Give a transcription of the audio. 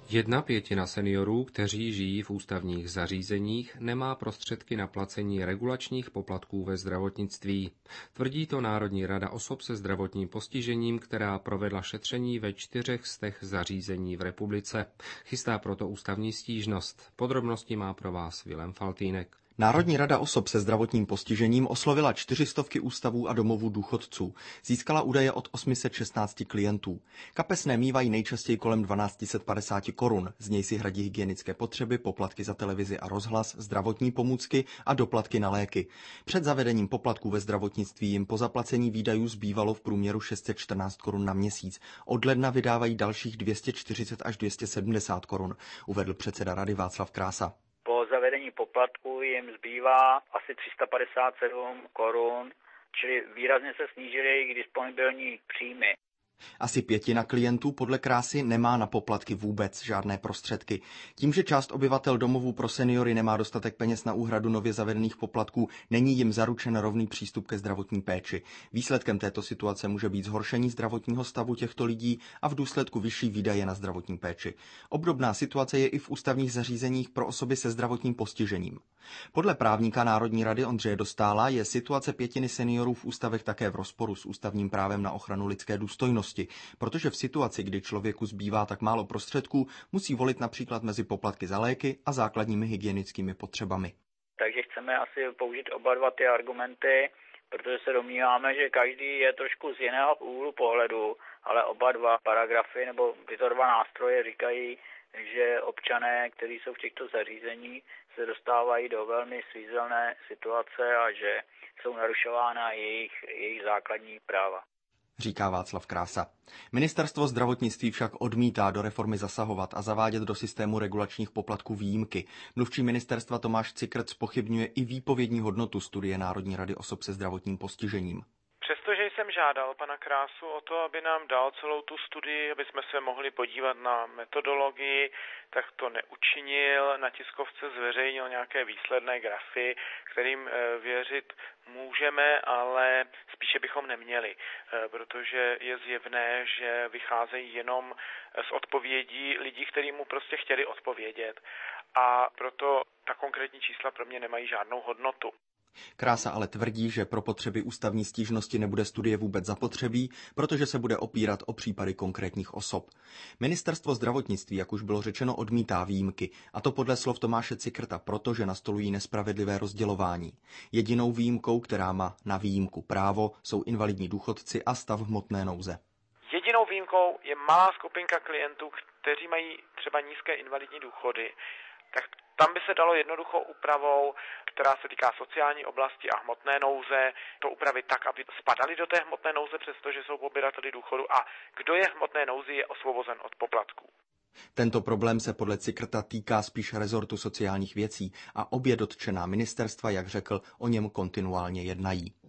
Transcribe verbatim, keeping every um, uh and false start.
Jedna pětina seniorů, kteří žijí v ústavních zařízeních, nemá prostředky na placení regulačních poplatků ve zdravotnictví. Tvrdí to Národní rada osob se zdravotním postižením, která provedla šetření ve čtyřech z těch zařízení v republice. Chystá proto ústavní stížnost. Podrobnosti má pro vás Vilém Faltýnek. Národní rada osob se zdravotním postižením oslovila čtyřistovky ústavů a domovů důchodců. Získala údaje od osm set šestnáct klientů. Kapesné mívají nejčastěji kolem dvanáct set padesát korun. Z něj si hradí hygienické potřeby, poplatky za televizi a rozhlas, zdravotní pomůcky a doplatky na léky. Před zavedením poplatků ve zdravotnictví jim po zaplacení výdajů zbývalo v průměru šest set čtrnáct korun na měsíc. Od ledna vydávají dalších dvě stě čtyřicet až dvě stě sedmdesát korun, uvedl předseda rady Václav Krása. Po zavedení poplatku jim zbývá asi tři sta padesát sedm korun, čili výrazně se snížily jejich disponibilní příjmy. Asi pětina klientů podle Krásy nemá na poplatky vůbec žádné prostředky. Tím, že část obyvatel domovů pro seniory nemá dostatek peněz na úhradu nově zavedených poplatků, není jim zaručen rovný přístup ke zdravotní péči. Výsledkem této situace může být zhoršení zdravotního stavu těchto lidí a v důsledku vyšší výdaje na zdravotní péči. Obdobná situace je i v ústavních zařízeních pro osoby se zdravotním postižením. Podle právníka Národní rady Ondřeje Dostála je situace pětiny seniorů v ústavech také v rozporu s ústavním právem na ochranu lidské důstojnosti, protože v situaci, kdy člověku zbývá tak málo prostředků, musí volit například mezi poplatky za léky a základními hygienickými potřebami. Takže chceme asi použít oba dva ty argumenty, protože se domníváme, že každý je trošku z jiného úhlu pohledu, ale oba dva paragrafy nebo tyto dva nástroje říkají, že občané, kteří jsou v těchto zařízeních, se dostávají do velmi svízelné situace a že jsou narušována jejich, jejich základní práva, říká Václav Krása. Ministerstvo zdravotnictví však odmítá do reformy zasahovat a zavádět do systému regulačních poplatků výjimky. Mluvčí ministerstva Tomáš Cikrt zpochybňuje i výpovědní hodnotu studie Národní rady osob se zdravotním postižením. Přestože jsem žádal pana Krásu o to, aby nám dal celou tu studii, aby jsme se mohli podívat na metodologii, tak to neučinil. Na tiskovce zveřejnil nějaké výsledné grafy, kterým věřit můžeme, ale spíše bychom neměli, protože je zjevné, že vycházejí jenom z odpovědí lidí, kteří mu prostě chtěli odpovědět. A proto ta konkrétní čísla pro mě nemají žádnou hodnotu. Krása ale tvrdí, že pro potřeby ústavní stížnosti nebude studie vůbec zapotřebí, protože se bude opírat o případy konkrétních osob. Ministerstvo zdravotnictví, jak už bylo řečeno, odmítá výjimky, a to podle slov Tomáše Cikrta, protože nastolují nespravedlivé rozdělování. Jedinou výjimkou, která má na výjimku právo, jsou invalidní důchodci a stav hmotné nouze. Jedinou výjimkou je malá skupinka klientů, kteří mají třeba nízké invalidní důchody, tak tam by se dalo jednoduchou úpravou, která se týká sociální oblasti a hmotné nouze, to upravit tak, aby spadali do té hmotné nouze, přestože jsou pobírateli důchodu, a kdo je v hmotné nouzi, je osvobozen od poplatků. Tento problém se podle Cikrta týká spíš rezortu sociálních věcí a obě dotčená ministerstva, jak řekl, o něm kontinuálně jednají.